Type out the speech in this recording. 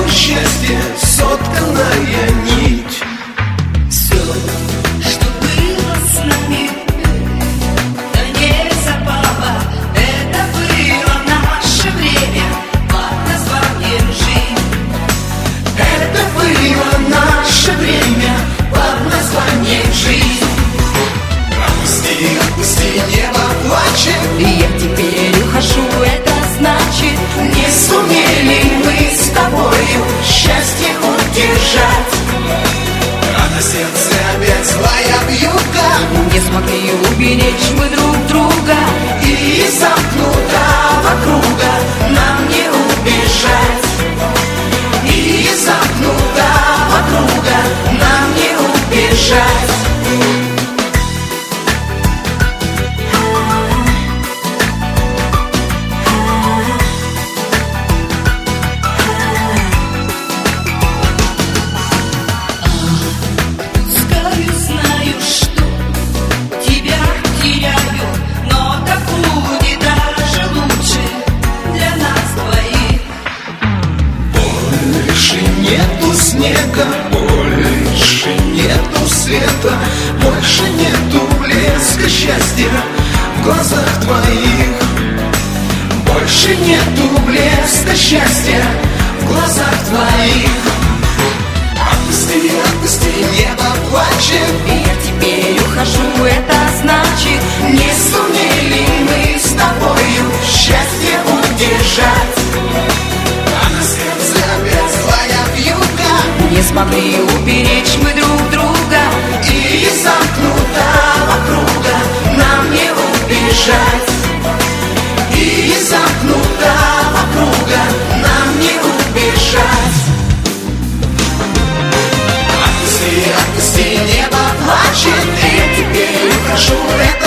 тобою счастье сотканная нить. Все, что было с нами, да не забава. Это было наше время под названием жизнь. Это было наше время под названием жизнь. Отпусти, отпусти, небо плачет. Я теперь ухожу, это значит, Не сумели мы с тобою счастье удержать. Рано сердце опять злая вьюга, не смогли уберечь мы друг друга. и из замкнутого круга нам не убежать. И из замкнутого круга нам не убежать. Пускай знаю, что тебя теряю, но так будет даже лучше для нас двоих. Больше нету снега, больше нету света, больше нету блеска счастья в глазах твоих. Больше нету блеска счастья в глазах твоих. Отпусти, отпусти, небо плачет. Я теперь ухожу, это значит, Не сумели мы с тобою счастье удержать. А на сердце опять злая вьюга, не смогли уберечь мы друг друга. и из замкнутого круга нам не убежать. И из замкнутого круга нам не убежать. Отпусти, отпусти, небо плачет. Я теперь ухожу, это